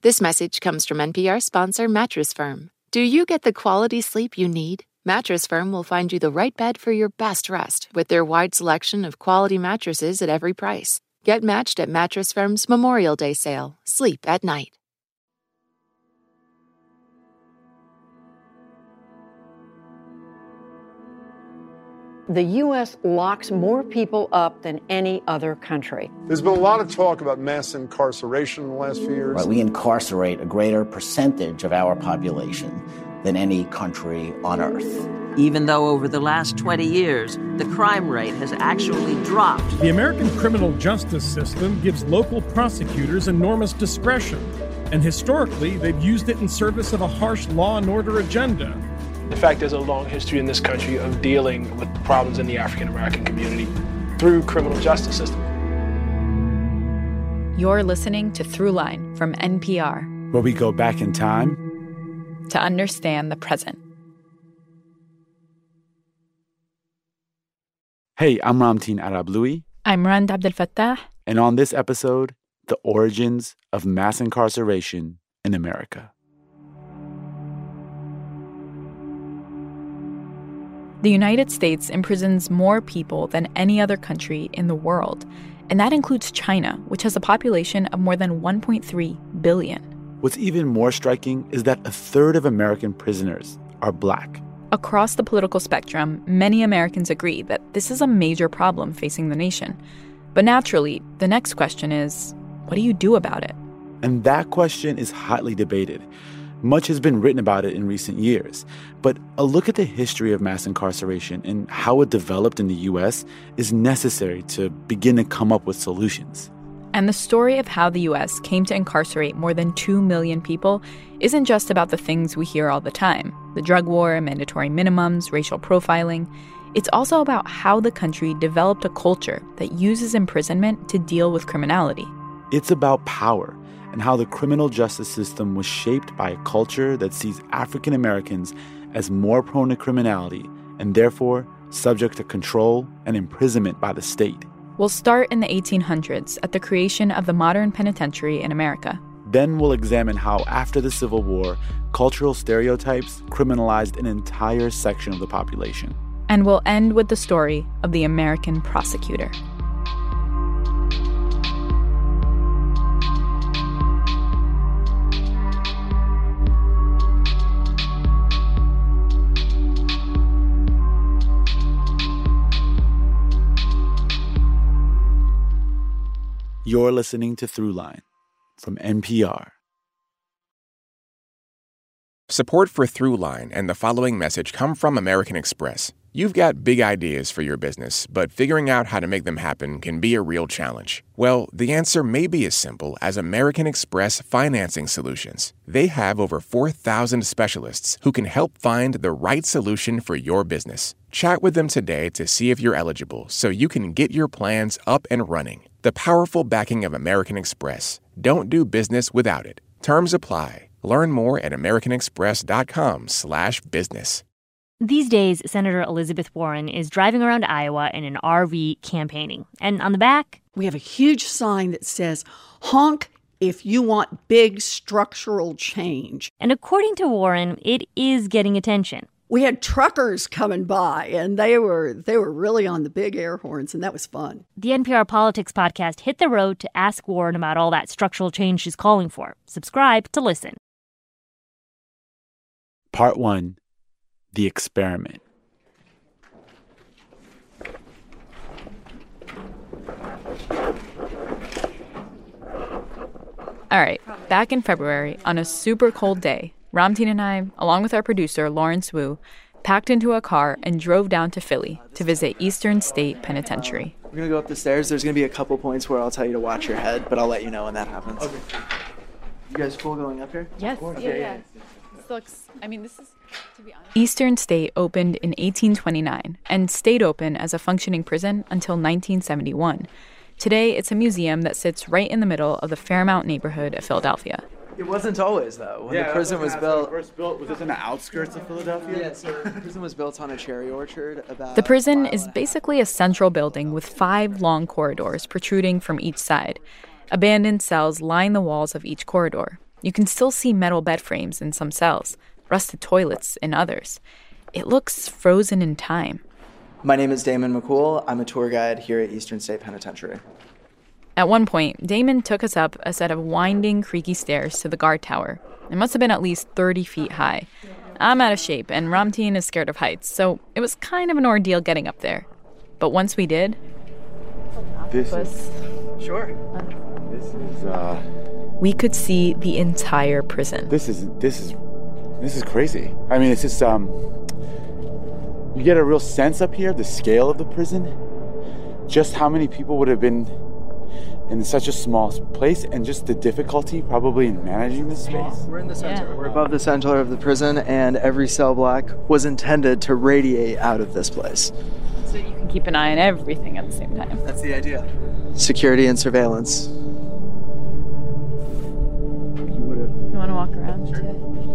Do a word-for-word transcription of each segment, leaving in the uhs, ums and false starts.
This message comes from N P R sponsor Mattress Firm. Do you get the quality sleep you need? Mattress Firm will find you the right bed for your best rest with their wide selection of quality mattresses at every price. Get matched at Mattress Firm's Memorial Day sale. Sleep at night. The U S locks more people up than any other country. There's been a lot of talk about mass incarceration in the last few years. Right, we incarcerate a greater percentage of our population than any country on earth. Even though over the last twenty years, the crime rate has actually dropped. The American criminal justice system gives local prosecutors enormous discretion, and historically, they've used it in service of a harsh law and order agenda. In fact, there's a long history in this country of dealing with problems in the African American community through criminal justice system. You're listening to Throughline from N P R, where we go back in time to understand the present. Hey, I'm Ramtin Arablouei. I'm Rand Abdel Fattah. And on this episode, the origins of mass incarceration in America. The United States imprisons more people than any other country in the world, and that includes China, which has a population of more than one point three billion. What's even more striking is that a third of American prisoners are Black. Across the political spectrum, many Americans agree that this is a major problem facing the nation. But naturally, the next question is, what do you do about it? And that question is hotly debated. Much has been written about it in recent years, but a look at the history of mass incarceration and how it developed in the U S is necessary to begin to come up with solutions. And the story of how the U S came to incarcerate more than two million people isn't just about the things we hear all the time, the drug war, mandatory minimums, racial profiling. It's also about how the country developed a culture that uses imprisonment to deal with criminality. It's about power and how the criminal justice system was shaped by a culture that sees African Americans as more prone to criminality and therefore subject to control and imprisonment by the state. We'll start in the eighteen hundreds at the creation of the modern penitentiary in America. Then we'll examine how, after the Civil War, cultural stereotypes criminalized an entire section of the population. And we'll end with the story of the American prosecutor. You're listening to Throughline from N P R. Support for Throughline and the following message come from American Express. You've got big ideas for your business, but figuring out how to make them happen can be a real challenge. Well, the answer may be as simple as American Express Financing Solutions. They have over four thousand specialists who can help find the right solution for your business. Chat with them today to see if you're eligible so you can get your plans up and running. The powerful backing of American Express. Don't do business without it. Terms apply. Learn more at americanexpress.com slash business. These days, Senator Elizabeth Warren is driving around Iowa in an R V campaigning. And on the back, we have a huge sign that says, honk if you want big structural change. And according to Warren, it is getting attention. We had truckers coming by, and they were they were really on the big air horns, and that was fun. The N P R Politics podcast hit the road to ask Warren about all that structural change she's calling for. Subscribe to listen. Part one, The Experiment. All right, back in February, on a super cold day, Ramtin and I, along with our producer, Lawrence Wu, packed into a car and drove down to Philly to visit Eastern State Penitentiary. We're going to go up the stairs. There's going to be a couple points where I'll tell you to watch your head, but I'll let you know when that happens. Okay. You guys cool going up here? Yes. Yeah, yeah. yeah. This looks, I mean, this is, to be honest. Eastern State opened in eighteen twenty-nine and stayed open as a functioning prison until nineteen seventy-one. Today, it's a museum that sits right in the middle of the Fairmount neighborhood of Philadelphia. It wasn't always, though. When yeah, the prison was, was built... First built, was this in the outskirts of Philadelphia? Yeah, so the prison was built on a cherry orchard about... The prison is basically a central building with five long corridors protruding from each side. Abandoned cells line the walls of each corridor. You can still see metal bed frames in some cells, rusted toilets in others. It looks frozen in time. My name is Damon McCool. I'm a tour guide here at Eastern State Penitentiary. At one point, Damon took us up a set of winding, creaky stairs to the guard tower. It must have been at least thirty feet high. I'm out of shape, and Ramtin is scared of heights, so it was kind of an ordeal getting up there. But once we did... This is... Sure. This is, uh... we could see the entire prison. This is... This is... This is crazy. I mean, it's just, um... you get a real sense up here of the scale of the prison. Just how many people would have been in such a small place, and just the difficulty probably in managing this space. We're in the center. Yeah. We're above the center of the prison, and every cell block was intended to radiate out of this place. So you can keep an eye on everything at the same time. That's the idea. Security and surveillance. You want to walk around? Sure.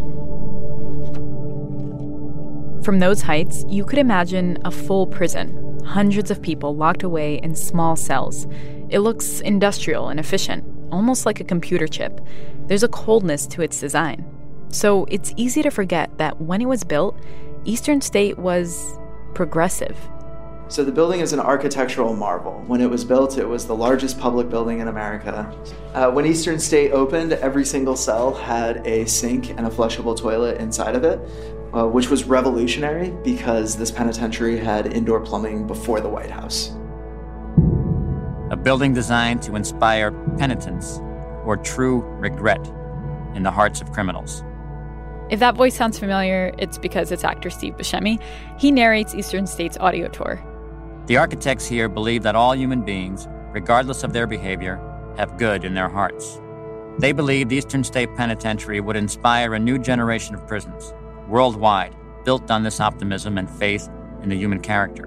From those heights, you could imagine a full prison, hundreds of people locked away in small cells. It looks industrial and efficient, almost like a computer chip. There's a coldness to its design. So it's easy to forget that when it was built, Eastern State was progressive. So the building is an architectural marvel. When it was built, it was the largest public building in America. Uh, when Eastern State opened, every single cell had a sink and a flushable toilet inside of it, uh, which was revolutionary because this penitentiary had indoor plumbing before the White House. A building designed to inspire penitence or true regret in the hearts of criminals. If that voice sounds familiar, it's because it's actor Steve Buscemi. He narrates Eastern State's audio tour. The architects here believe that all human beings, regardless of their behavior, have good in their hearts. They believed Eastern State Penitentiary would inspire a new generation of prisons, worldwide, built on this optimism and faith in the human character.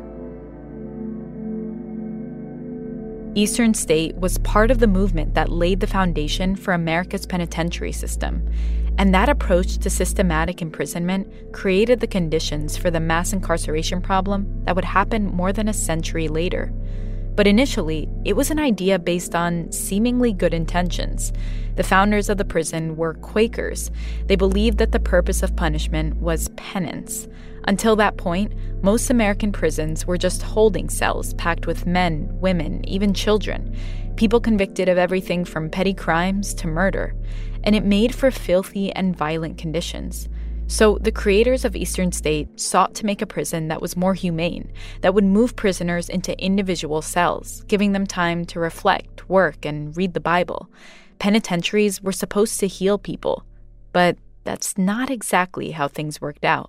Eastern State was part of the movement that laid the foundation for America's penitentiary system. And that approach to systematic imprisonment created the conditions for the mass incarceration problem that would happen more than a century later. But initially, it was an idea based on seemingly good intentions. The founders of the prison were Quakers. They believed that the purpose of punishment was penance. Until that point, most American prisons were just holding cells packed with men, women, even children, people convicted of everything from petty crimes to murder. And it made for filthy and violent conditions. So the creators of Eastern State sought to make a prison that was more humane, that would move prisoners into individual cells, giving them time to reflect, work, and read the Bible. Penitentiaries were supposed to heal people, but that's not exactly how things worked out.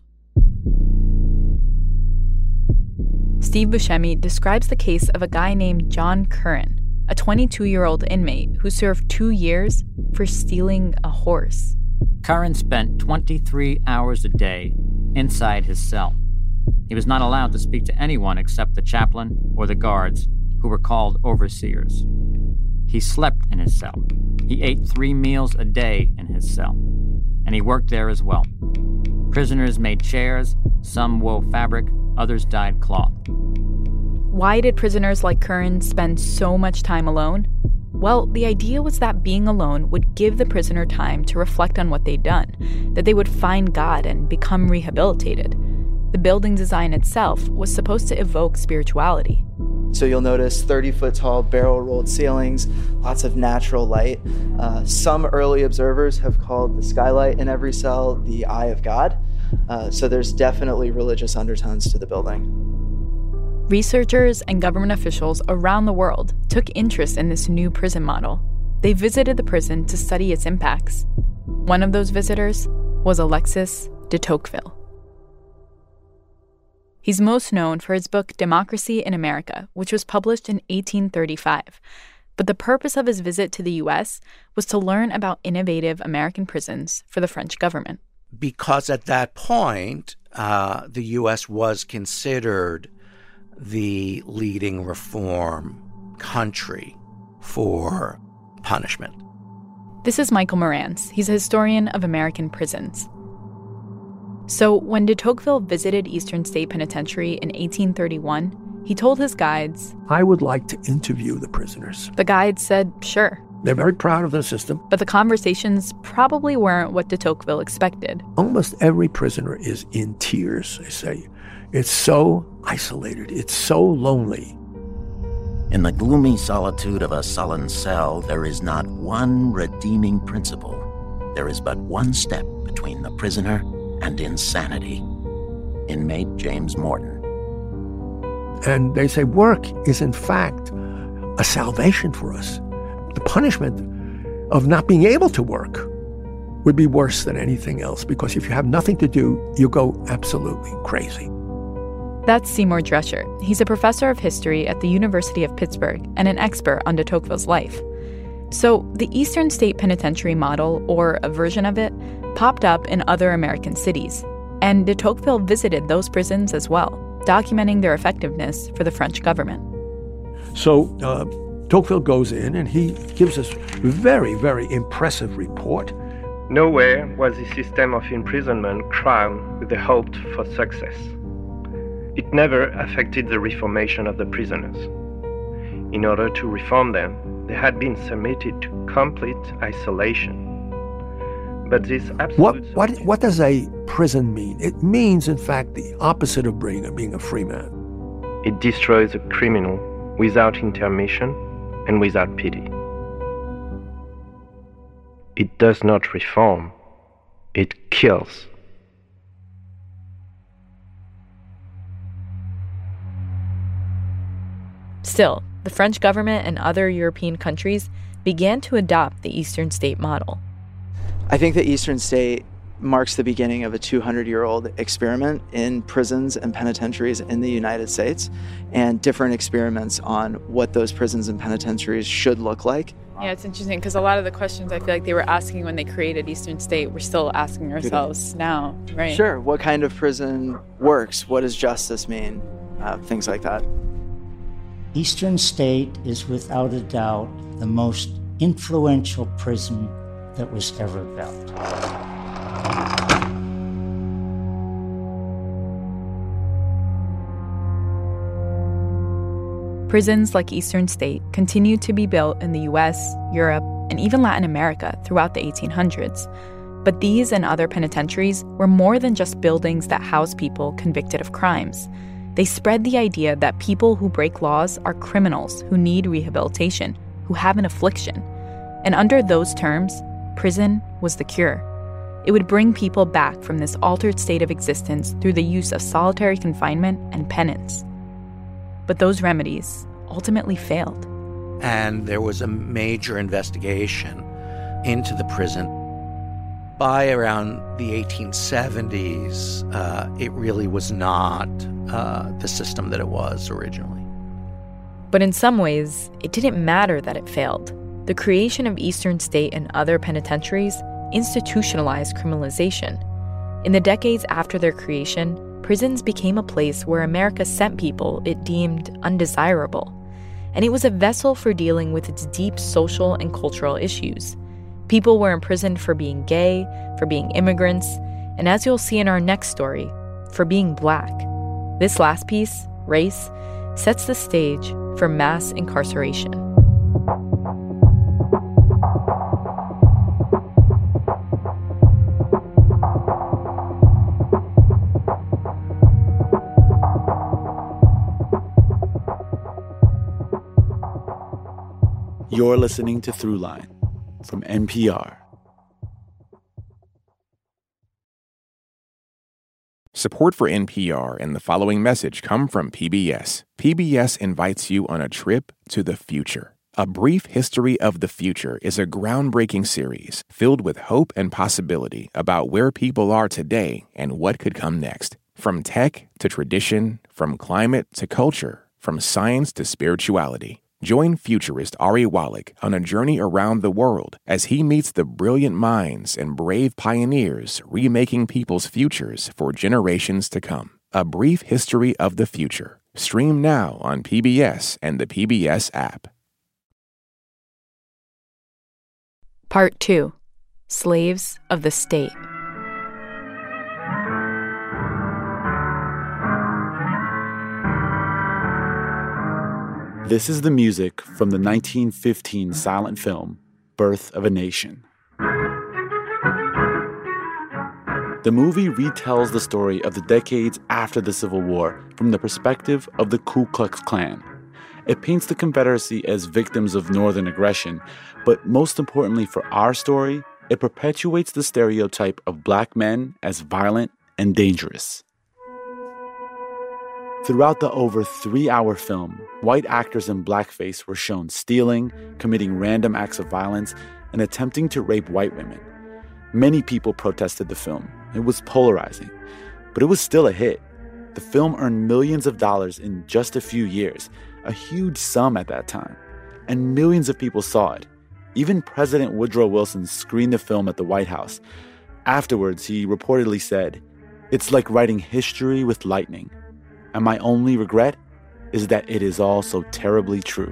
Steve Buscemi describes the case of a guy named John Curran, a twenty-two-year-old inmate who served two years for stealing a horse. Curran spent twenty-three hours a day inside his cell. He was not allowed to speak to anyone except the chaplain or the guards, who were called overseers. He slept in his cell. He ate three meals a day in his cell, and he worked there as well. Prisoners made chairs, some wove fabric, others dyed cloth. Why did prisoners like Curran spend so much time alone? Well, the idea was that being alone would give the prisoner time to reflect on what they'd done, that they would find God and become rehabilitated. The building design itself was supposed to evoke spirituality. So you'll notice thirty-foot tall barrel-rolled ceilings, lots of natural light. Uh, some early observers have called the skylight in every cell the eye of God. Uh, so there's definitely religious undertones to the building. Researchers and government officials around the world took interest in this new prison model. They visited the prison to study its impacts. One of those visitors was Alexis de Tocqueville. He's most known for his book Democracy in America, which was published in eighteen thirty-five. But the purpose of his visit to the U S was to learn about innovative American prisons for the French government. Because at that point, uh, the U S was considered the leading reform country for punishment. This is Michael Morantz. He's a historian of American prisons. So when de Tocqueville visited Eastern State Penitentiary in eighteen thirty-one, he told his guides, I would like to interview the prisoners. The guides said, sure. They're very proud of their system. But the conversations probably weren't what de Tocqueville expected. Almost every prisoner is in tears, they say. It's so isolated. It's so lonely. In the gloomy solitude of a sullen cell, there is not one redeeming principle. There is but one step between the prisoner and insanity. Inmate James Morton. And they say work is, in fact, a salvation for us. The punishment of not being able to work would be worse than anything else, because if you have nothing to do, you go absolutely crazy. That's Seymour Drescher. He's a professor of history at the University of Pittsburgh and an expert on de Tocqueville's life. So the Eastern State Penitentiary model, or a version of it, popped up in other American cities. And de Tocqueville visited those prisons as well, documenting their effectiveness for the French government. So uh, Tocqueville goes in and he gives us a very, very impressive report. Nowhere was the system of imprisonment crowned with the hope for success. It never affected the reformation of the prisoners. In order to reform them, they had been submitted to complete isolation. But this absolute... What, what, what does a prison mean? It means, in fact, the opposite of being a, being a free man. It destroys a criminal without intermission and without pity. It does not reform, it kills. Still, the French government and other European countries began to adopt the Eastern State model. I think the Eastern State marks the beginning of a two hundred year old experiment in prisons and penitentiaries in the United States, and different experiments on what those prisons and penitentiaries should look like. Yeah, it's interesting because a lot of the questions I feel like they were asking when they created Eastern State, we're still asking ourselves now, right? Sure. What kind of prison works? What does justice mean? Uh, things like that. Eastern State is without a doubt the most influential prison that was ever built. Prisons like Eastern State continued to be built in the U S, Europe, and even Latin America throughout the eighteen hundreds. But these and other penitentiaries were more than just buildings that house people convicted of crimes. They spread the idea that people who break laws are criminals who need rehabilitation, who have an affliction. And under those terms, prison was the cure. It would bring people back from this altered state of existence through the use of solitary confinement and penance. But those remedies ultimately failed. And there was a major investigation into the prison. By around the eighteen seventies, uh, it really was not uh, the system that it was originally. But in some ways, it didn't matter that it failed. The creation of Eastern State and other penitentiaries institutionalized criminalization. In the decades after their creation, prisons became a place where America sent people it deemed undesirable. And it was a vessel for dealing with its deep social and cultural issues. People were imprisoned for being gay, for being immigrants, and as you'll see in our next story, for being Black. This last piece, race, sets the stage for mass incarceration. You're listening to Throughline from N P R. Support for N P R and the following message come from P B S. P B S invites you on a trip to the future. A Brief History of the Future is a groundbreaking series filled with hope and possibility about where people are today and what could come next. From tech to tradition, from climate to culture, from science to spirituality. Join futurist Ari Wallach on a journey around the world as he meets the brilliant minds and brave pioneers remaking people's futures for generations to come. A Brief History of the Future. Stream now on P B S and the P B S app. Part two. Slaves of the State. This is the music from the nineteen fifteen silent film, Birth of a Nation. The movie retells the story of the decades after the Civil War from the perspective of the Ku Klux Klan. It paints the Confederacy as victims of Northern aggression, but most importantly for our story, it perpetuates the stereotype of black men as violent and dangerous. Throughout the over three-hour film, white actors in blackface were shown stealing, committing random acts of violence, and attempting to rape white women. Many people protested the film. It was polarizing, but it was still a hit. The film earned millions of dollars in just a few years, a huge sum at that time, and millions of people saw it. Even President Woodrow Wilson screened the film at the White House. Afterwards, he reportedly said, "It's like writing history with lightning. And my only regret is that it is all so terribly true."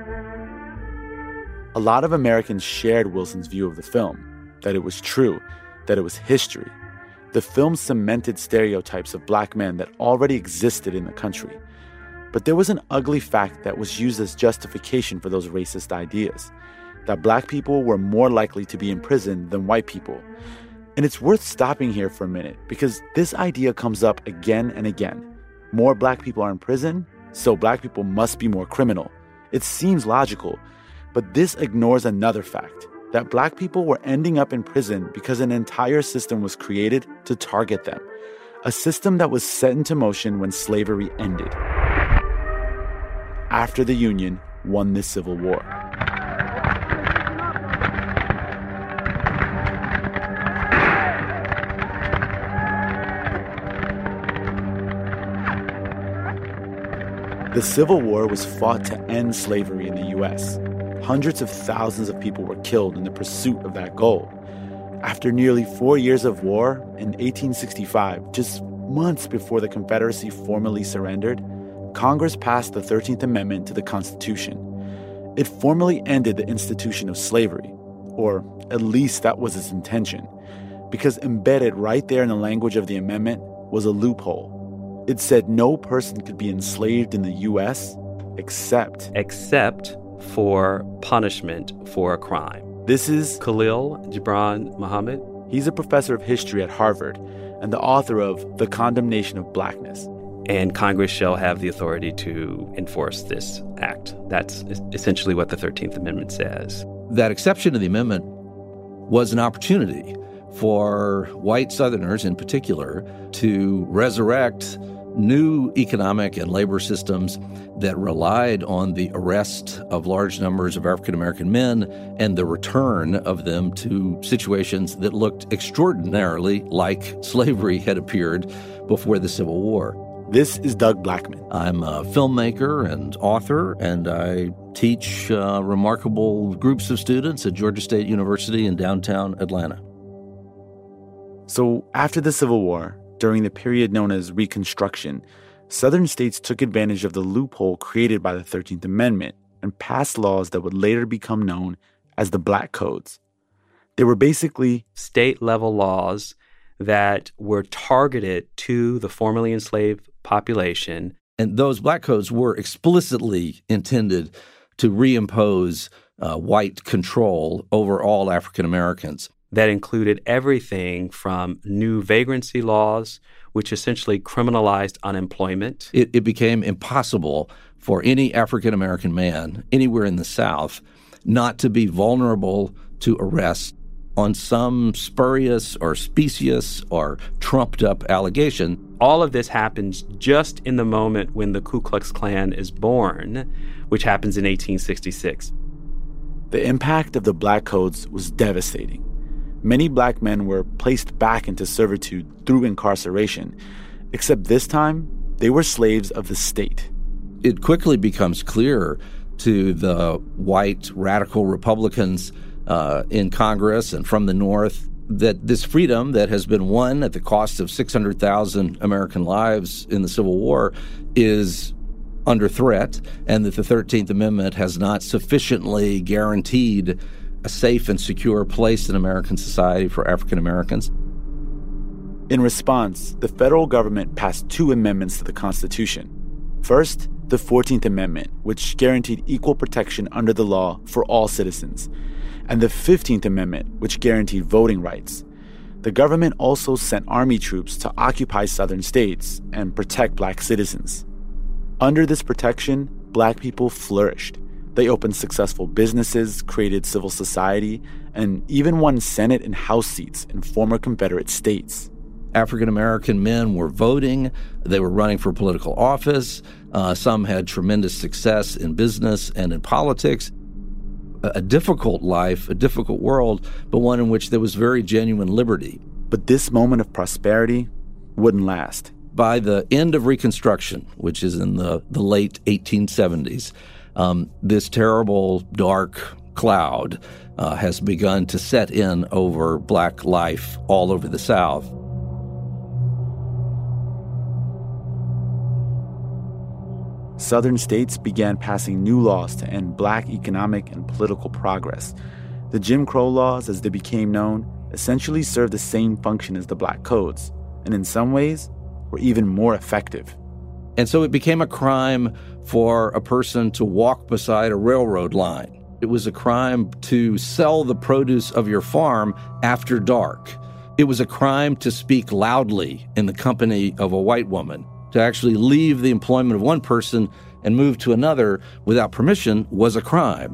A lot of Americans shared Wilson's view of the film, that it was true, that it was history. The film cemented stereotypes of black men that already existed in the country. But there was an ugly fact that was used as justification for those racist ideas, that black people were more likely to be in prison than white people. And it's worth stopping here for a minute because this idea comes up again and again. More black people are in prison, so black people must be more criminal. It seems logical, but this ignores another fact, that black people were ending up in prison because an entire system was created to target them, a system that was set into motion when slavery ended, after the Union won the Civil War. The Civil War was fought to end slavery in the U S Hundreds of thousands of people were killed in the pursuit of that goal. After nearly four years of war, in eighteen sixty-five, just months before the Confederacy formally surrendered, Congress passed the thirteenth Amendment to the Constitution. It formally ended the institution of slavery, or at least that was its intention, because embedded right there in the language of the amendment was a loophole. It said no person could be enslaved in the U S except... Except for punishment for a crime. This is Khalil Gibran Muhammad. He's a professor of history at Harvard and the author of The Condemnation of Blackness. And Congress shall have the authority to enforce this act. That's essentially what the thirteenth Amendment says. That exception to the amendment was an opportunity for white Southerners in particular to resurrect new economic and labor systems that relied on the arrest of large numbers of African-American men and the return of them to situations that looked extraordinarily like slavery had appeared before the Civil War. This is Doug Blackman. I'm a filmmaker and author, and I teach uh, remarkable groups of students at Georgia State University in downtown Atlanta. So after the Civil War, during the period known as Reconstruction, Southern states took advantage of the loophole created by the thirteenth Amendment and passed laws that would later become known as the Black Codes. They were basically state-level laws that were targeted to the formerly enslaved population. And those Black Codes were explicitly intended to reimpose uh, white control over all African Americans. That included everything from new vagrancy laws, which essentially criminalized unemployment. It, it became impossible for any African-American man anywhere in the South not to be vulnerable to arrest on some spurious or specious or trumped-up allegation. All of this happens just in the moment when the Ku Klux Klan is born, which happens in eighteen sixty-six. The impact of the Black Codes was devastating. Many black men were placed back into servitude through incarceration, except this time, they were slaves of the state. It quickly becomes clear to the white radical Republicans uh, in Congress and from the North that this freedom that has been won at the cost of six hundred thousand American lives in the Civil War is under threat, and that the thirteenth Amendment has not sufficiently guaranteed a safe and secure place in American society for African Americans. In response, the federal government passed two amendments to the Constitution. First, the fourteenth Amendment, which guaranteed equal protection under the law for all citizens, and the fifteenth Amendment, which guaranteed voting rights. The government also sent army troops to occupy southern states and protect black citizens. Under this protection, black people flourished. They opened successful businesses, created civil society, and even won Senate and House seats in former Confederate states. African American men were voting. They were running for political office. Uh, some had tremendous success in business and in politics. A, a difficult life, a difficult world, but one in which there was very genuine liberty. But this moment of prosperity wouldn't last. By the end of Reconstruction, which is in the, the late eighteen seventies, um, this terrible, dark cloud uh, has begun to set in over black life all over the South. Southern states began passing new laws to end black economic and political progress. The Jim Crow laws, as they became known, essentially served the same function as the black codes, and in some ways were even more effective. And so it became a crime for a person to walk beside a railroad line. It was a crime to sell the produce of your farm after dark. It was a crime to speak loudly in the company of a white woman. To actually leave the employment of one person and move to another without permission was a crime.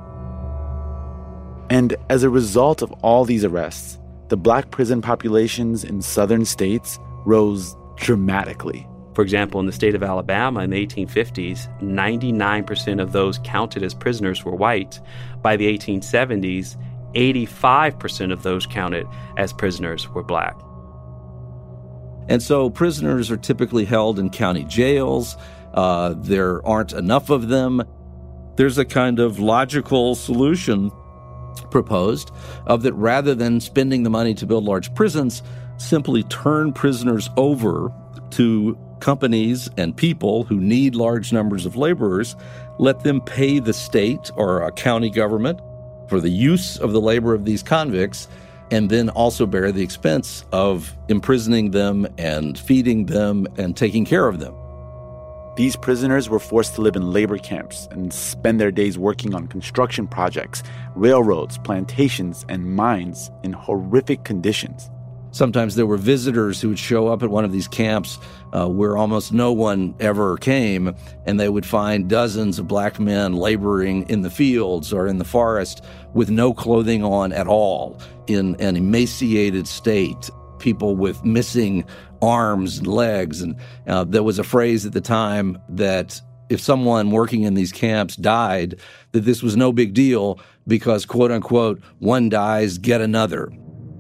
And as a result of all these arrests, the black prison populations in southern states rose dramatically. For example, in the state of Alabama in the eighteen fifties, ninety-nine percent of those counted as prisoners were white. By the eighteen seventies, eighty-five percent of those counted as prisoners were black. And so prisoners are typically held in county jails. Uh, there aren't enough of them. There's a kind of logical solution proposed of that rather than spending the money to build large prisons, simply turn prisoners over to companies and people who need large numbers of laborers, let them pay the state or a county government for the use of the labor of these convicts, and then also bear the expense of imprisoning them and feeding them and taking care of them. These prisoners were forced to live in labor camps and spend their days working on construction projects, railroads, plantations, and mines in horrific conditions. Sometimes there were visitors who would show up at one of these camps uh, where almost no one ever came, and they would find dozens of black men laboring in the fields or in the forest with no clothing on at all, in an emaciated state, people with missing arms and legs. And uh, there was a phrase at the time that if someone working in these camps died, that this was no big deal because, quote unquote, one dies, get another.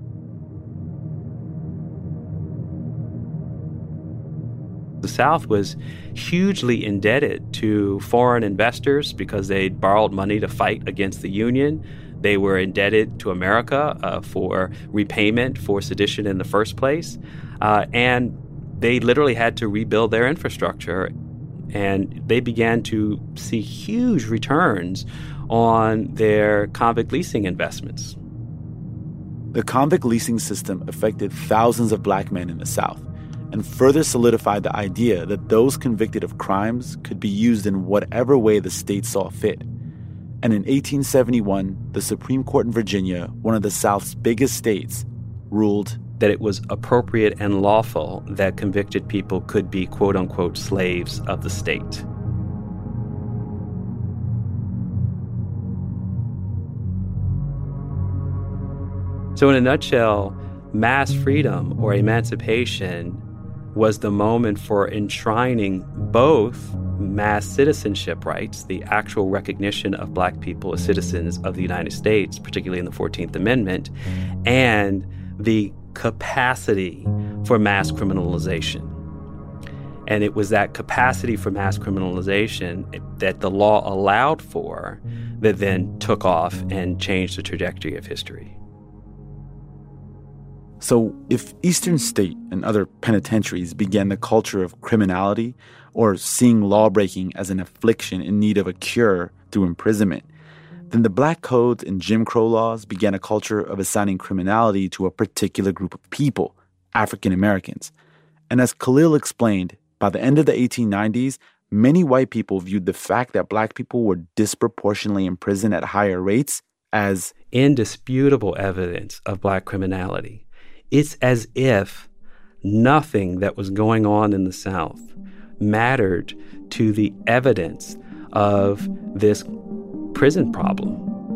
The South was hugely indebted to foreign investors because they'd borrowed money to fight against the Union. They were indebted to America uh, for repayment for sedition in the first place. Uh, and they literally had to rebuild their infrastructure. And they began to see huge returns on their convict leasing investments. The convict leasing system affected thousands of black men in the South and further solidified the idea that those convicted of crimes could be used in whatever way the state saw fit. And in eighteen seventy-one, the Supreme Court in Virginia, one of the South's biggest states, ruled that it was appropriate and lawful that convicted people could be, quote-unquote, slaves of the state. So in a nutshell, mass freedom or emancipation was the moment for enshrining both mass citizenship rights, the actual recognition of black people as citizens of the United States, particularly in the fourteenth Amendment, and the capacity for mass criminalization. And it was that capacity for mass criminalization that the law allowed for that then took off and changed the trajectory of history. So if Eastern State and other penitentiaries began the culture of criminality or seeing lawbreaking as an affliction in need of a cure through imprisonment, then the black codes and Jim Crow laws began a culture of assigning criminality to a particular group of people, African Americans. And as Khalil explained, by the end of the eighteen nineties, many white people viewed the fact that black people were disproportionately imprisoned at higher rates as indisputable evidence of black criminality. It's as if nothing that was going on in the South mattered to the evidence of this prison problem.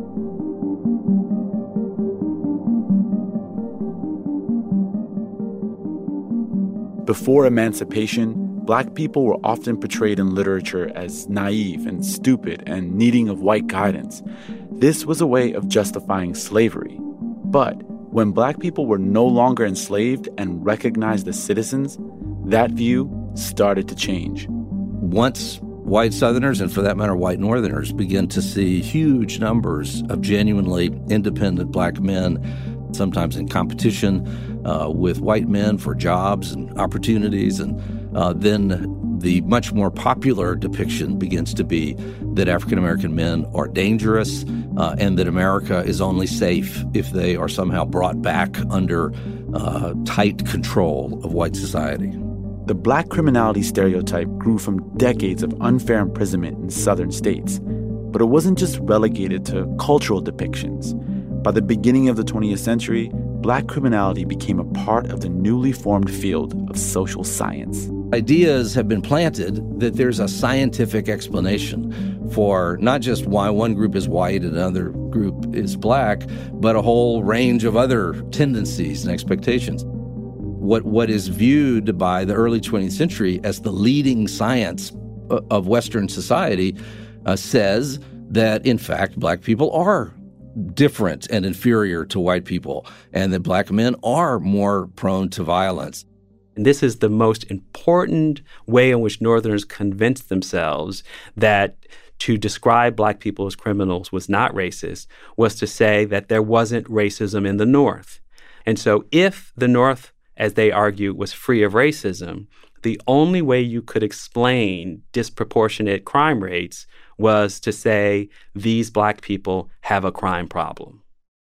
Before emancipation, black people were often portrayed in literature as naive and stupid and needing of white guidance. This was a way of justifying slavery. But when black people were no longer enslaved and recognized as citizens, that view started to change. Once white Southerners, and for that matter, white Northerners, began to see huge numbers of genuinely independent black men, sometimes in competition uh, with white men for jobs and opportunities, and uh, then the much more popular depiction begins to be that African-American men are dangerous uh, and that America is only safe if they are somehow brought back under uh, tight control of white society. The black criminality stereotype grew from decades of unfair imprisonment in southern states. But it wasn't just relegated to cultural depictions. By the beginning of the twentieth century, black criminality became a part of the newly formed field of social science. Ideas have been planted that there's a scientific explanation for not just why one group is white and another group is black, but a whole range of other tendencies and expectations. What, what is viewed by the early twentieth century as the leading science of Western society uh, says that, in fact, black people are different and inferior to white people, and that black men are more prone to violence. And this is the most important way in which Northerners convinced themselves that to describe black people as criminals was not racist, was to say that there wasn't racism in the North. And so if the North, as they argue, was free of racism, the only way you could explain disproportionate crime rates was to say these black people have a crime problem.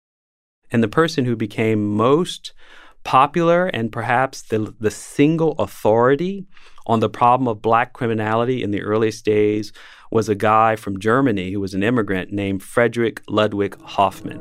And the person who became most popular and perhaps the, the single authority on the problem of black criminality in the earliest days was a guy from Germany who was an immigrant named Friedrich Ludwig Hoffmann.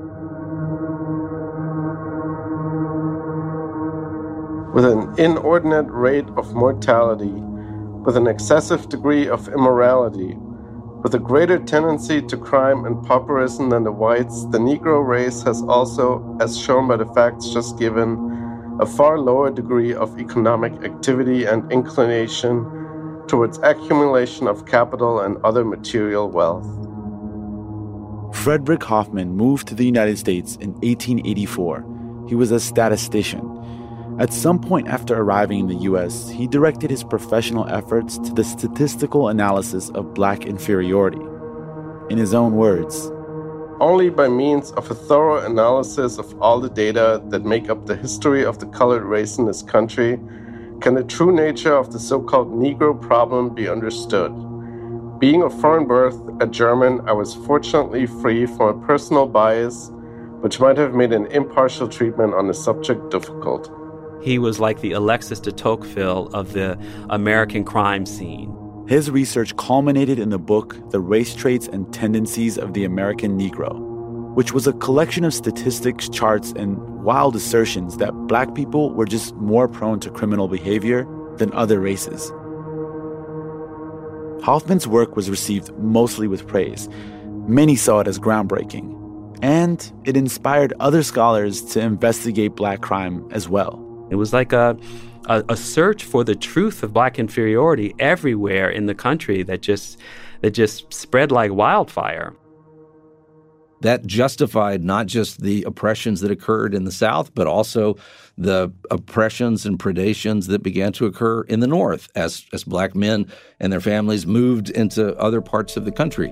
With an inordinate rate of mortality, with an excessive degree of immorality, with a greater tendency to crime and pauperism than the whites, the Negro race has also, as shown by the facts just given, a far lower degree of economic activity and inclination towards accumulation of capital and other material wealth. Friedrich Hoffmann moved to the United States in eighteen eighty-four. He was a statistician. At some point after arriving in the U S, he directed his professional efforts to the statistical analysis of black inferiority. In his own words, only by means of a thorough analysis of all the data that make up the history of the colored race in this country can the true nature of the so-called Negro problem be understood. Being of foreign birth, a German, I was fortunately free from a personal bias which might have made an impartial treatment on the subject difficult. He was like the Alexis de Tocqueville of the American crime scene. His research culminated in the book The Race Traits and Tendencies of the American Negro, which was a collection of statistics, charts, and wild assertions that black people were just more prone to criminal behavior than other races. Hoffmann's work was received mostly with praise. Many saw it as groundbreaking, and it inspired other scholars to investigate black crime as well. It was like a, a a search for the truth of black inferiority everywhere in the country that just that just spread like wildfire. That justified not just the oppressions that occurred in the South, but also the oppressions and predations that began to occur in the North as, as black men and their families moved into other parts of the country.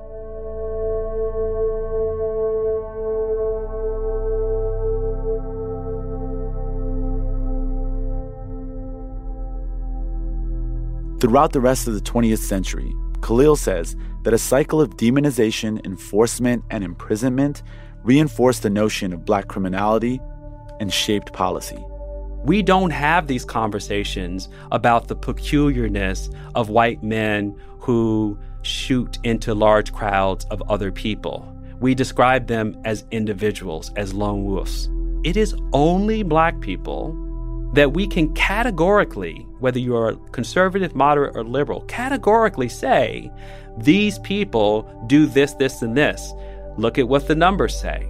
Throughout the rest of the twentieth century, Khalil says that a cycle of demonization, enforcement, and imprisonment reinforced the notion of black criminality and shaped policy. We don't have these conversations about the peculiarness of white men who shoot into large crowds of other people. We describe them as individuals, as lone wolves. It is only Black people that we can categorically, whether you are conservative, moderate, or liberal, categorically say, these people do this, this, and this. Look at what the numbers say.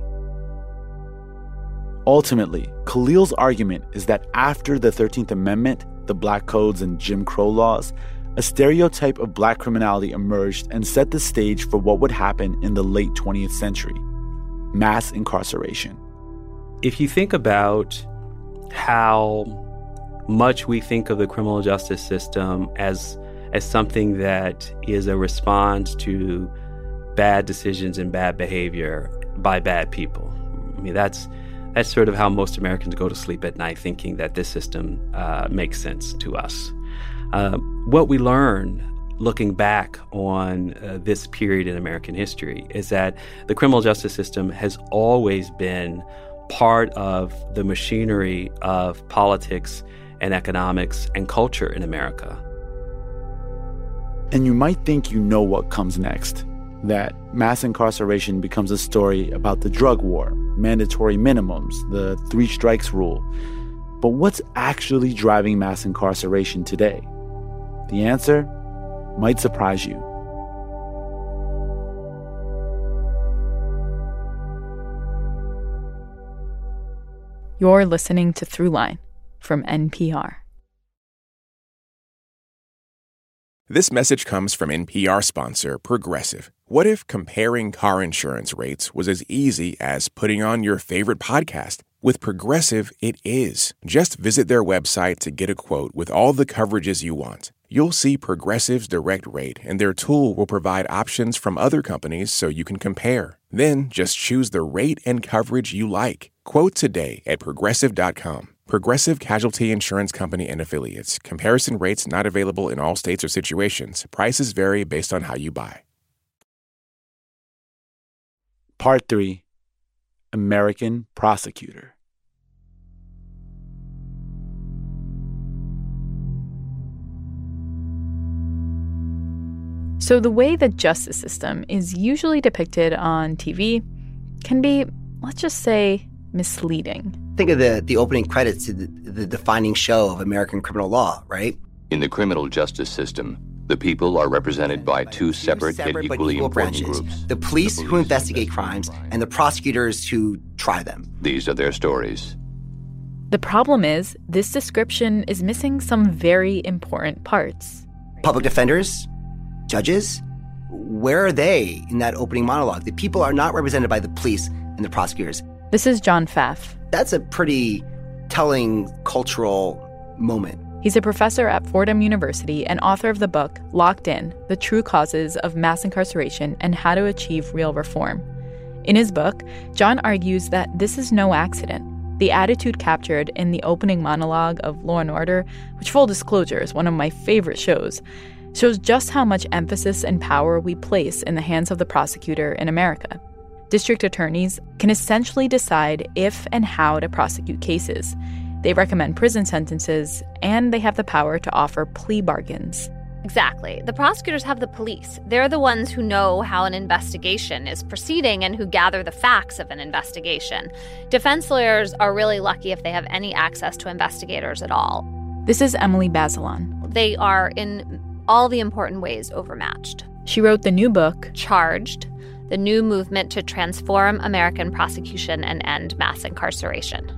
Ultimately, Khalil's argument is that after the thirteenth Amendment, the Black Codes, and Jim Crow laws, a stereotype of Black criminality emerged and set the stage for what would happen in the late twentieth century: mass incarceration. If you think about how much we think of the criminal justice system as as something that is a response to bad decisions and bad behavior by bad people, I mean, that's that's sort of how most Americans go to sleep at night, thinking that this system uh, makes sense to us. Uh, what we learn looking back on uh, this period in American history is that the criminal justice system has always been part of the machinery of politics and economics and culture in America. And you might think you know what comes next, that mass incarceration becomes a story about the drug war, mandatory minimums, the three strikes rule. But what's actually driving mass incarceration today? The answer might surprise you. You're listening to Throughline from N P R. This message comes from N P R sponsor Progressive. What if comparing car insurance rates was as easy as putting on your favorite podcast? With Progressive, it is. Just visit their website to get a quote with all the coverages you want. You'll see Progressive's direct rate, and their tool will provide options from other companies so you can compare. Then just choose the rate and coverage you like. Quote today at Progressive dot com. Progressive Casualty Insurance Company and Affiliates. Comparison rates not available in all states or situations. Prices vary based on how you buy. Part three, American Prosecutor. So the way the justice system is usually depicted on T V can be, let's just say, misleading. Think of the, the opening credits to the, the defining show of American criminal law, right? In the criminal justice system, the people are represented by two separate, two separate yet but equally equal important branches. groups. The police, the police who investigate crimes and the prosecutors who try them. These are their stories. The problem is, this description is missing some very important parts. Public defenders, judges, where are they in that opening monologue? The people are not represented by the police and the prosecutors. This is John Pfaff. That's a pretty telling cultural moment. He's a professor at Fordham University and author of the book Locked In: The True Causes of Mass Incarceration and How to Achieve Real Reform. In his book, John argues that this is no accident. The attitude captured in the opening monologue of Law and Order, which, full disclosure, is one of my favorite shows, shows just how much emphasis and power we place in the hands of the prosecutor in America. District attorneys can essentially decide if and how to prosecute cases. They recommend prison sentences, and they have the power to offer plea bargains. Exactly. The prosecutors have the police. They're the ones who know how an investigation is proceeding and who gather the facts of an investigation. Defense lawyers are really lucky if they have any access to investigators at all. This is Emily Bazelon. They are, in all the important ways, overmatched. She wrote the new book, Charged: The New Movement to Transform American Prosecution and End Mass Incarceration.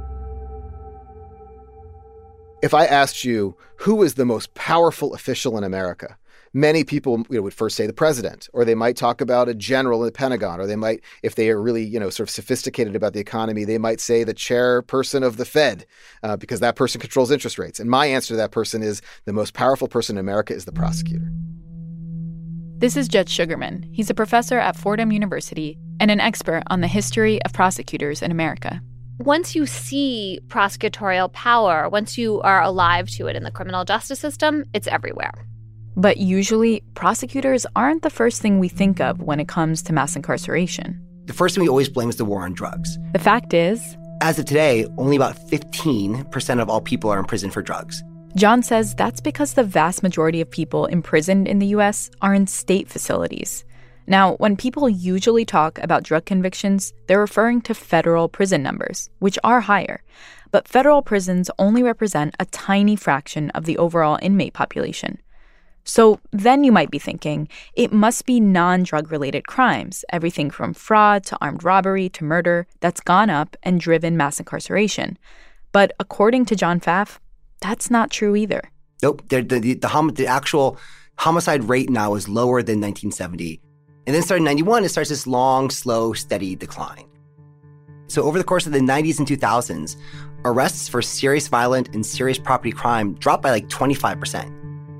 If I asked you who is the most powerful official in America, many people you know, would first say the president, or they might talk about a general in the Pentagon, or they might, if they are really you know sort of sophisticated about the economy, they might say the chairperson of the Fed, uh, because that person controls interest rates. And my answer to that person is the most powerful person in America is the prosecutor. This is Jed Sugarman. He's a professor at Fordham University and an expert on the history of prosecutors in America. Once you see prosecutorial power, once you are alive to it in the criminal justice system, it's everywhere. But usually, prosecutors aren't the first thing we think of when it comes to mass incarceration. The first thing we always blame is the war on drugs. The fact is, As of today, only about fifteen percent of all people are in prison for drugs. John says that's because the vast majority of people imprisoned in the U S are in state facilities. Now, when people usually talk about drug convictions, they're referring to federal prison numbers, which are higher. But federal prisons only represent a tiny fraction of the overall inmate population. So then you might be thinking, it must be non-drug-related crimes, everything from fraud to armed robbery to murder, that's gone up and driven mass incarceration. But according to John Pfaff, that's not true either. Nope. The, the, the, hom- the actual homicide rate now is lower than nineteen seventy. And then starting in ninety-one, it starts this long, slow, steady decline. So over the course of the nineties and two thousands, arrests for serious violent and serious property crime dropped by like twenty-five percent.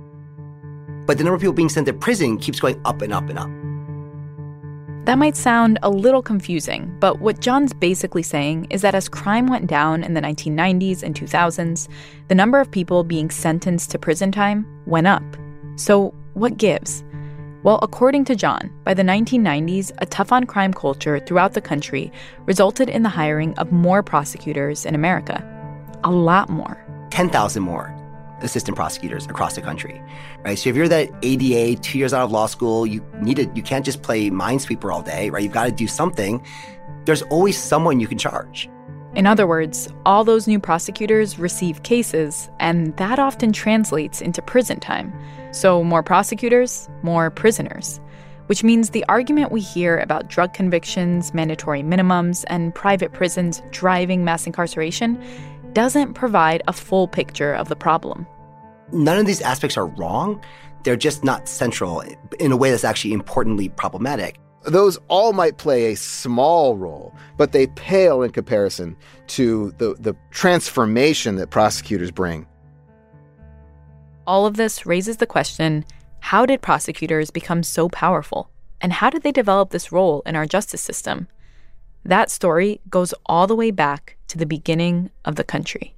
But the number of people being sent to prison keeps going up and up and up. That might sound a little confusing, but what John's basically saying is that as crime went down in the nineteen nineties and two thousands, the number of people being sentenced to prison time went up. So what gives? Well, according to John, by the nineteen nineties, a tough-on-crime culture throughout the country resulted in the hiring of more prosecutors in America. A lot more. ten thousand more assistant prosecutors across the country, right? So if you're that A D A, two years out of law school, you need to, you can't just play minesweeper all day, right? You've got to do something. There's always someone you can charge. In other words, all those new prosecutors receive cases, and that often translates into prison time. So more prosecutors, more prisoners, which means the argument we hear about drug convictions, mandatory minimums, and private prisons driving mass incarceration doesn't provide a full picture of the problem. None of these aspects are wrong. They're just not central in a way that's actually importantly problematic. Those all might play a small role, but they pale in comparison to the, the transformation that prosecutors bring. All of this raises the question, how did prosecutors become so powerful? And how did they develop this role in our justice system? That story goes all the way back to the beginning of the country.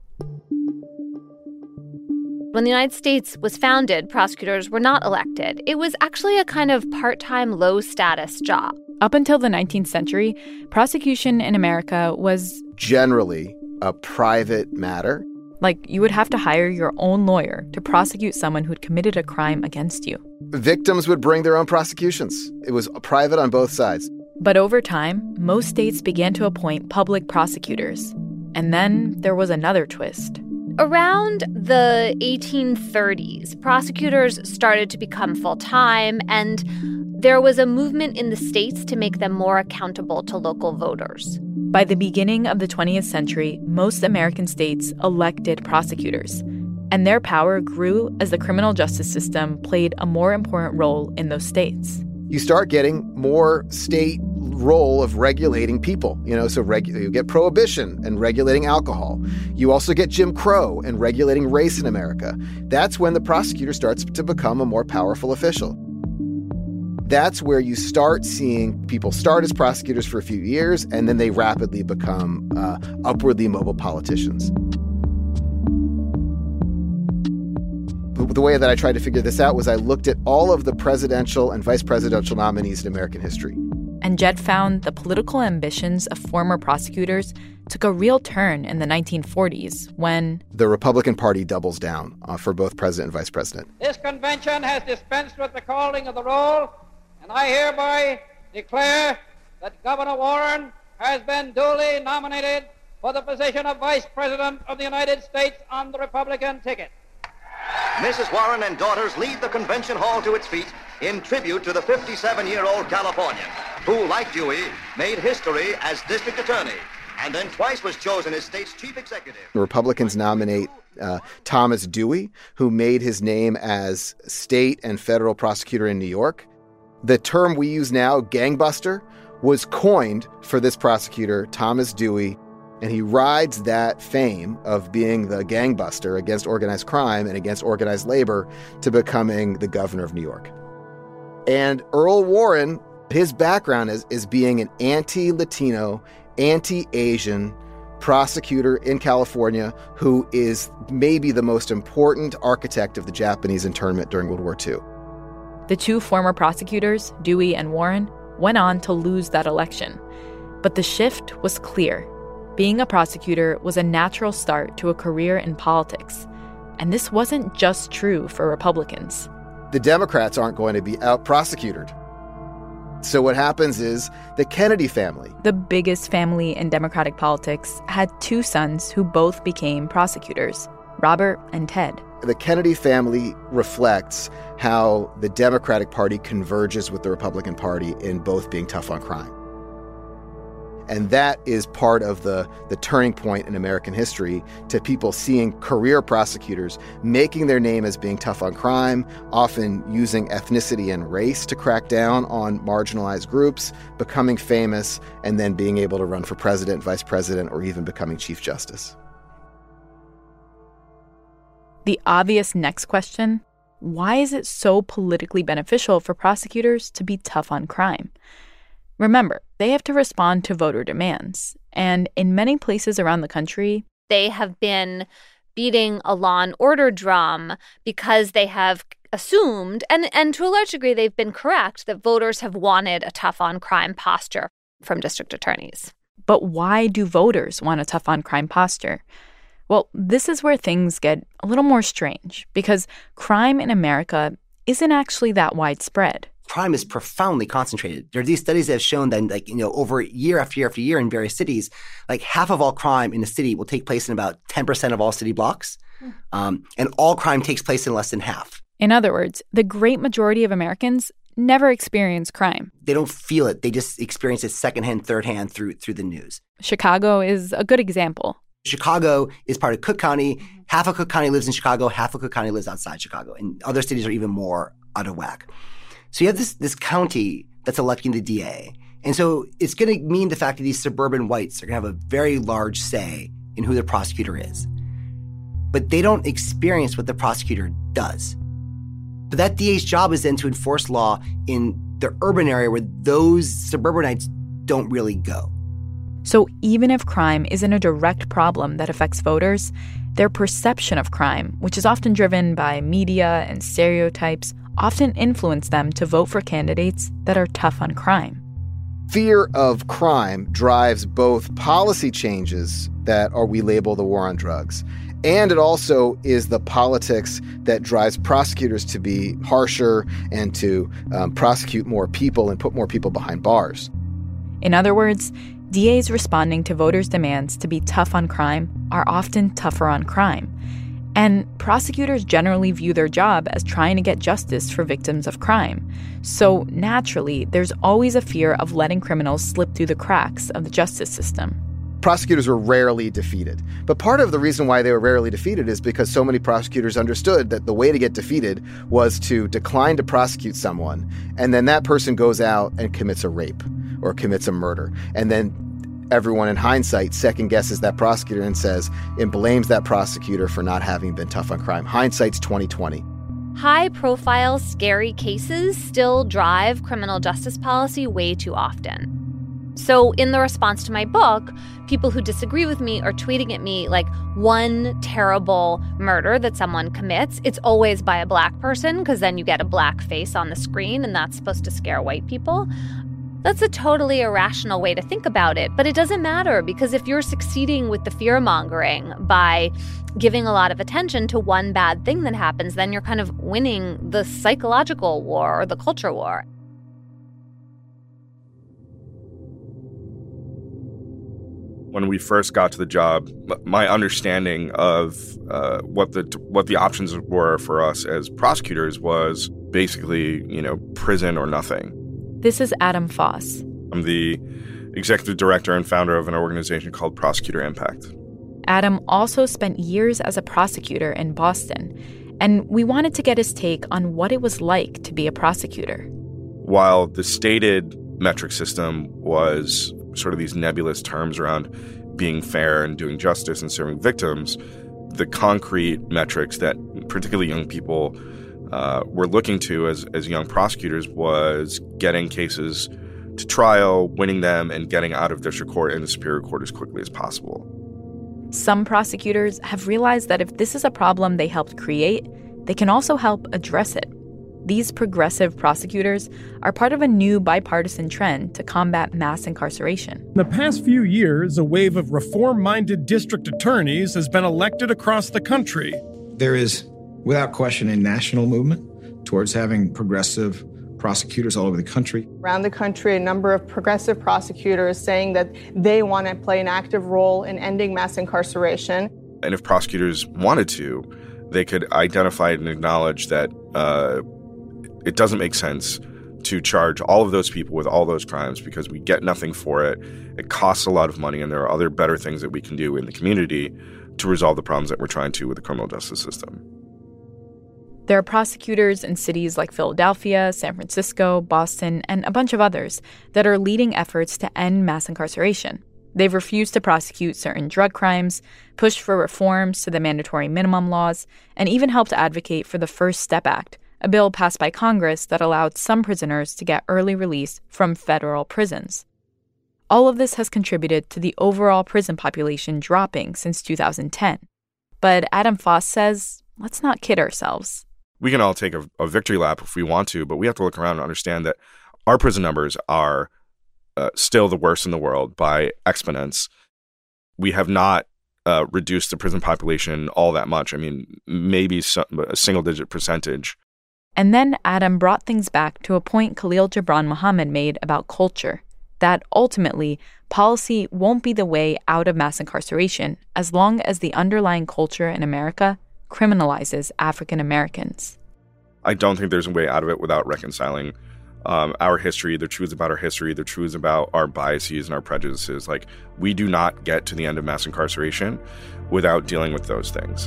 When the United States was founded, prosecutors were not elected. It was actually a kind of part-time, low-status job. Up until the nineteenth century, prosecution in America was generally a private matter. Like, you would have to hire your own lawyer to prosecute someone who'd committed a crime against you. Victims would bring their own prosecutions. It was private on both sides. But over time, most states began to appoint public prosecutors. And then there was another twist. Around the eighteen thirties, prosecutors started to become full-time, and there was a movement in the states to make them more accountable to local voters. By the beginning of the twentieth century, most American states elected prosecutors, and their power grew as the criminal justice system played a more important role in those states. You start getting more state role of regulating people. You know, so regu- you get prohibition and regulating alcohol. You also get Jim Crow and regulating race in America. That's when the prosecutor starts to become a more powerful official. That's where you start seeing people start as prosecutors for a few years, and then they rapidly become uh, upwardly mobile politicians. The way that I tried to figure this out was I looked at all of the presidential and vice presidential nominees in American history. And Jed found the political ambitions of former prosecutors took a real turn in the nineteen forties when the Republican Party doubles down uh, for both president and vice president. This convention has dispensed with the calling of the roll, and I hereby declare that Governor Warren has been duly nominated for the position of Vice President of the United States on the Republican ticket. Missus Warren and daughters lead the convention hall to its feet in tribute to the fifty-seven-year-old Californian who, like Dewey, made history as district attorney and then twice was chosen as state's chief executive. The Republicans nominate uh, Thomas Dewey, who made his name as state and federal prosecutor in New York. The term we use now, gangbuster, was coined for this prosecutor, Thomas Dewey, and he rides that fame of being the gangbuster against organized crime and against organized labor to becoming the governor of New York. And Earl Warren, his background is, is being an anti-Latino, anti-Asian prosecutor in California who is maybe the most important architect of the Japanese internment during World War Two. The two former prosecutors, Dewey and Warren, went on to lose that election. But the shift was clear, being a prosecutor was a natural start to a career in politics. And this wasn't just true for Republicans. The Democrats aren't going to be out-prosecuted. So what happens is the Kennedy family, the biggest family in Democratic politics, had two sons who both became prosecutors, Robert and Ted. The Kennedy family reflects how the Democratic Party converges with the Republican Party in both being tough on crime. And that is part of the, the turning point in American history to people seeing career prosecutors making their name as being tough on crime, often using ethnicity and race to crack down on marginalized groups, becoming famous, and then being able to run for president, vice president, or even becoming Chief Justice. The obvious next question, why is it so politically beneficial for prosecutors to be tough on crime? Remember, they have to respond to voter demands. And in many places around the country, they have been beating a law and order drum because they have assumed, and, and to a large degree they've been correct, that voters have wanted a tough-on-crime posture from district attorneys. But why do voters want a tough-on-crime posture? Well, this is where things get a little more strange, because crime in America isn't actually that widespread. Crime is profoundly concentrated. There are these studies that have shown that, like, you know, over year after year after year in various cities, like half of all crime in a city will take place in about ten percent of all city blocks. Mm. Um, and all crime takes place in less than half. In other words, the great majority of Americans never experience crime. They don't feel it. They just experience it secondhand, thirdhand through through the news. Chicago is a good example. Chicago is part of Cook County. Half of Cook County lives in Chicago. Half of Cook County lives outside Chicago. And other cities are even more out of whack. So you have this this county that's electing the D A. And so it's going to mean the fact that these suburban whites are going to have a very large say in who the prosecutor is. But they don't experience what the prosecutor does. But that D A's job is then to enforce law in the urban area where those suburbanites don't really go. So even if crime isn't a direct problem that affects voters, their perception of crime, which is often driven by media and stereotypes, often influence them to vote for candidates that are tough on crime. Fear of crime drives both policy changes that are we label the war on drugs, and it also is the politics that drives prosecutors to be harsher and to um, prosecute more people and put more people behind bars. In other words, D As responding to voters' demands to be tough on crime are often tougher on crime. And prosecutors generally view their job as trying to get justice for victims of crime. So naturally, there's always a fear of letting criminals slip through the cracks of the justice system. Prosecutors were rarely defeated. But part of the reason why they were rarely defeated is because so many prosecutors understood that the way to get defeated was to decline to prosecute someone, and then that person goes out and commits a rape or commits a murder. And then everyone in hindsight second-guesses that prosecutor and says, and blames that prosecutor for not having been tough on crime. Hindsight's twenty twenty. High-profile, scary cases still drive criminal justice policy way too often. So in the response to my book, people who disagree with me are tweeting at me like one terrible murder that someone commits. It's always by a black person because then you get a black face on the screen and that's supposed to scare white people. That's a totally irrational way to think about it, but it doesn't matter because if you're succeeding with the fear-mongering by giving a lot of attention to one bad thing that happens, then you're kind of winning the psychological war or the culture war. When we first got to the job, my understanding of uh, what the what the options were for us as prosecutors was basically, you know, prison or nothing. This is Adam Foss. I'm the executive director and founder of an organization called Prosecutor Impact. Adam also spent years as a prosecutor in Boston, and we wanted to get his take on what it was like to be a prosecutor. While the stated metric system was sort of these nebulous terms around being fair and doing justice and serving victims, the concrete metrics that particularly young people uh, were looking to as, as young prosecutors was getting cases to trial, winning them, and getting out of district court and the superior court as quickly as possible. Some prosecutors have realized that if this is a problem they helped create, they can also help address it. these progressive prosecutors are part of a new bipartisan trend to combat mass incarceration. In the past few years, a wave of reform-minded district attorneys has been elected across the country. There is, without question, a national movement towards having progressive prosecutors all over the country. Around the country, a number of progressive prosecutors saying that they want to play an active role in ending mass incarceration. And if prosecutors wanted to, they could identify and acknowledge that uh, it doesn't make sense to charge all of those people with all those crimes because we get nothing for it. It costs a lot of money, and there are other better things that we can do in the community to resolve the problems that we're trying to with the criminal justice system. There are prosecutors in cities like Philadelphia, San Francisco, Boston, and a bunch of others that are leading efforts to end mass incarceration. They've refused to prosecute certain drug crimes, pushed for reforms to the mandatory minimum laws, and even helped advocate for the First Step Act, a bill passed by Congress that allowed some prisoners to get early release from federal prisons. All of this has contributed to the overall prison population dropping since two thousand ten. But Adam Foss says, let's not kid ourselves. We can all take a, a victory lap if we want to, but we have to look around and understand that our prison numbers are uh, still the worst in the world by exponents. We have not uh, reduced the prison population all that much. I mean, maybe some, a single-digit percentage. And then Adam brought things back to a point Khalil Gibran Muhammad made about culture, that ultimately policy won't be the way out of mass incarceration as long as the underlying culture in America criminalizes African Americans. I don't think there's a way out of it without reconciling um, our history, the truths about our history, the truths about our biases and our prejudices. Like, we do not get to the end of mass incarceration without dealing with those things.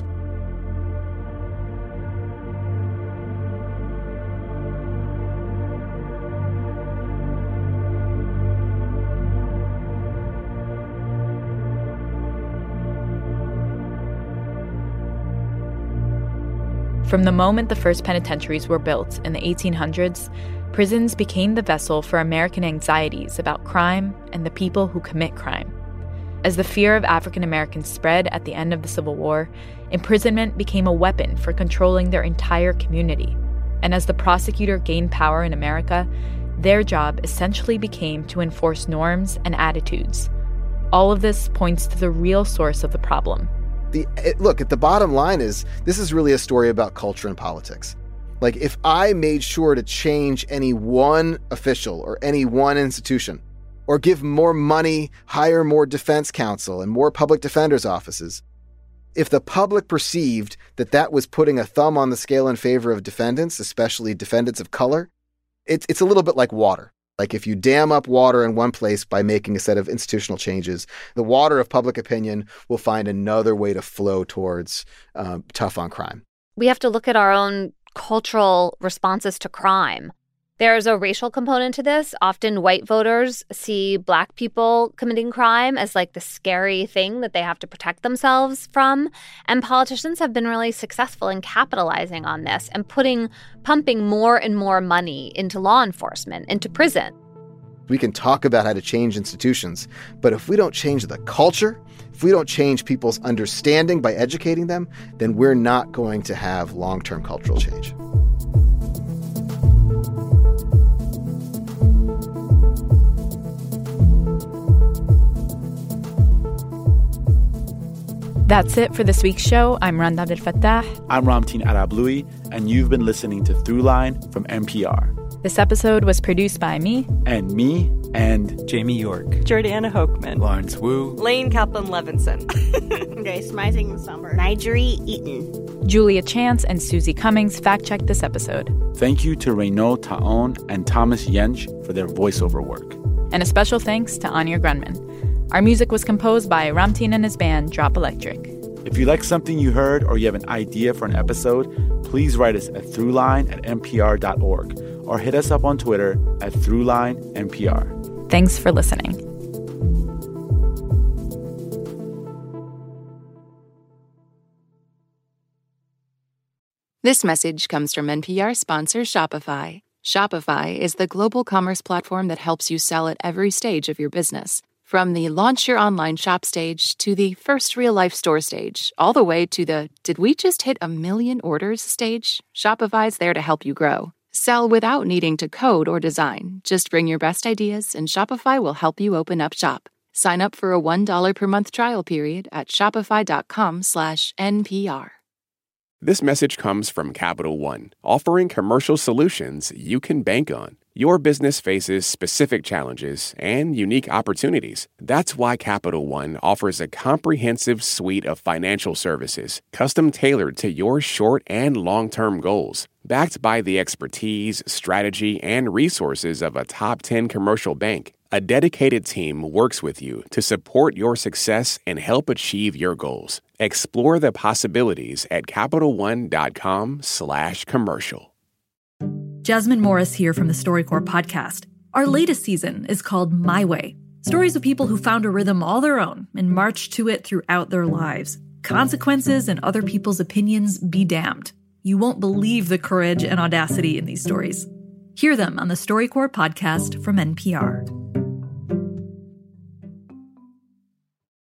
From the moment the first penitentiaries were built in the eighteen hundreds, prisons became the vessel for American anxieties about crime and the people who commit crime. As the fear of African Americans spread at the end of the Civil War, imprisonment became a weapon for controlling their entire community. And as the prosecutor gained power in America, their job essentially became to enforce norms and attitudes. All of this points to the real source of the problem. The, it, look, at the bottom line is, this is really a story about culture and politics. Like, if I made sure to change any one official or any one institution, or give more money, hire more defense counsel and more public defenders' offices, if the public perceived that that was putting a thumb on the scale in favor of defendants, especially defendants of color, it's it's a little bit like water. Like, if you dam up water in one place by making a set of institutional changes, the water of public opinion will find another way to flow towards um, tough on crime. We have to look at our own cultural responses to crime. There's a racial component to this. Often white voters see Black people committing crime as like the scary thing that they have to protect themselves from. And politicians have been really successful in capitalizing on this and putting, pumping more and more money into law enforcement, into prison. We can talk about how to change institutions, but if we don't change the culture, if we don't change people's understanding by educating them, then we're not going to have long-term cultural change. That's it for this week's show. I'm Rand Abdelfatah. I'm Ramtin Arablouei, and you've been listening to Throughline from N P R. This episode was produced by me. And me. And Jamie York. Jordana Hochman. Lawrence Wu. Lane Kaplan-Levinson. Grace Rising Summer. Nigeri Eaton. Julia Chance and Susie Cummings fact-checked this episode. Thank you to Renaud Taon and Thomas Jensch for their voiceover work. And a special thanks to Anya Grunman. Our music was composed by Ramtin and his band, Drop Electric. If you like something you heard or you have an idea for an episode, please write us at throughline at n p r dot org or hit us up on Twitter at throughlinenpr. Thanks for listening. This message comes from N P R sponsor Shopify. Shopify is the global commerce platform that helps you sell at every stage of your business. From the launch your online shop stage to the first real-life store stage, all the way to the did we just hit a million orders stage, Shopify's there to help you grow. Sell without needing to code or design. Just bring your best ideas and Shopify will help you open up shop. Sign up for a one dollar per month trial period at shopify.com slash NPR. This message comes from Capital One, offering commercial solutions you can bank on. Your business faces specific challenges and unique opportunities. That's why Capital One offers a comprehensive suite of financial services, custom-tailored to your short and long-term goals. Backed by the expertise, strategy, and resources of a top ten commercial bank, a dedicated team works with you to support your success and help achieve your goals. Explore the possibilities at CapitalOne.com slash commercial. Jasmine Morris here from the StoryCorps podcast. Our latest season is called My Way. Stories of people who found a rhythm all their own and marched to it throughout their lives. Consequences and other people's opinions be damned. You won't believe the courage and audacity in these stories. Hear them on the StoryCorps podcast from N P R.